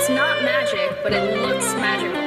It's not magic, but it looks magical.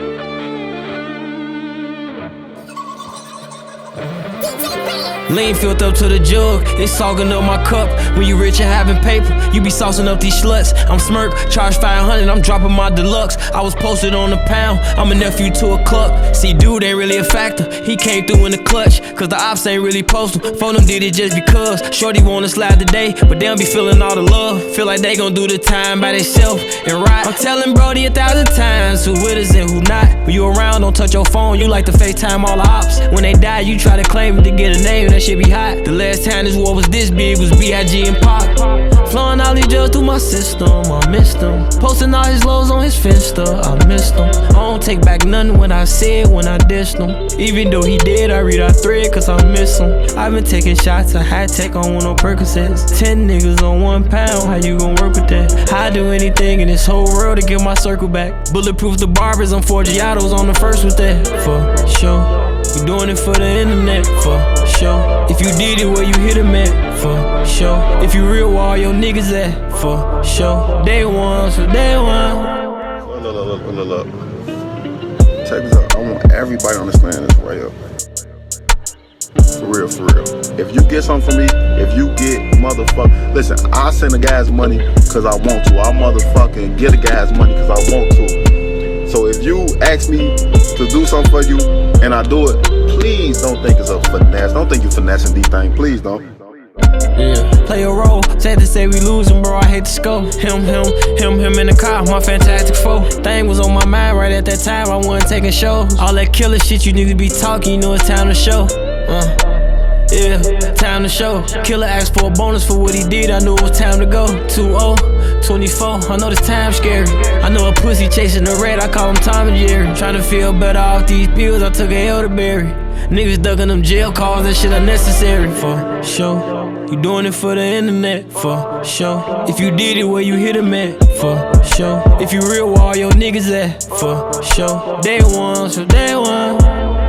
Lean filled up to the jug, it's sogging up my cup. When you rich and having paper, you be saucing up these sluts. I'm smirk, charge 500, I'm dropping my deluxe. I was posted on the pound, I'm a nephew to a cluck. See, dude ain't really a factor, he came through in the clutch. Cause the ops ain't really postal, phone them did it just because. Shorty wanna slide today, but they don't be feeling all the love. Feel like they gon' do the time by themselves and ride. I'm telling Brody 1,000 times who with us and who not. When you around, don't touch your phone, you like to FaceTime all the ops. When they die, you try to claim it to get a name, that shit be hot. The last time this war was this big was B.I.G. and Pac. Flowing all these drugs through my system, I missed him. Posting all his lows on his Finsta, I missed him. I don't take back nothing when I said, when I dissed him. Even though he did, I read our thread cause I miss him. I've been taking shots, I had tech on one of Percocets. 10 niggas on 1 pound, how you gon' work with that? I'd do anything in this whole world to get my circle back. Bulletproof the barbers, I'm Forgiatos on the first with that, for sure. We doing it for the internet, for sure. If you did it, where you hit them at, for sure. If you real, where all your niggas at, for sure. Day one, so day one. Look. Check this out. I want everybody to understand this right up. For real. If you get something from me, if you get motherfucker, listen, I send the guys money cause I want to. I motherfucking get the guys money cause I want to. So if you ask me to do something for you and I do it, please don't think it's a finesse. Don't think you finessing these things. Please don't. Yeah. Play a role, sad to say we losing, bro, I hate to score. Him in the car, my fantastic foe. Thing was on my mind right at that time, I wasn't taking shows. All that killer shit you need to be talking, you know it's time to show. Yeah, time to show. Killer asked for a bonus for what he did, I knew it was time to go. 2-0, 24, I know this time's scary. I know a pussy chasing the red, I call him Tom and Jerry. Trying to feel better off these pills, I took an elderberry. Niggas ducking them jail calls, that shit unnecessary, for sure. You doing it for the internet, for sure. If you did it, where you hit them at, for sure. If you real, where all your niggas at, for sure. Day one, so day one.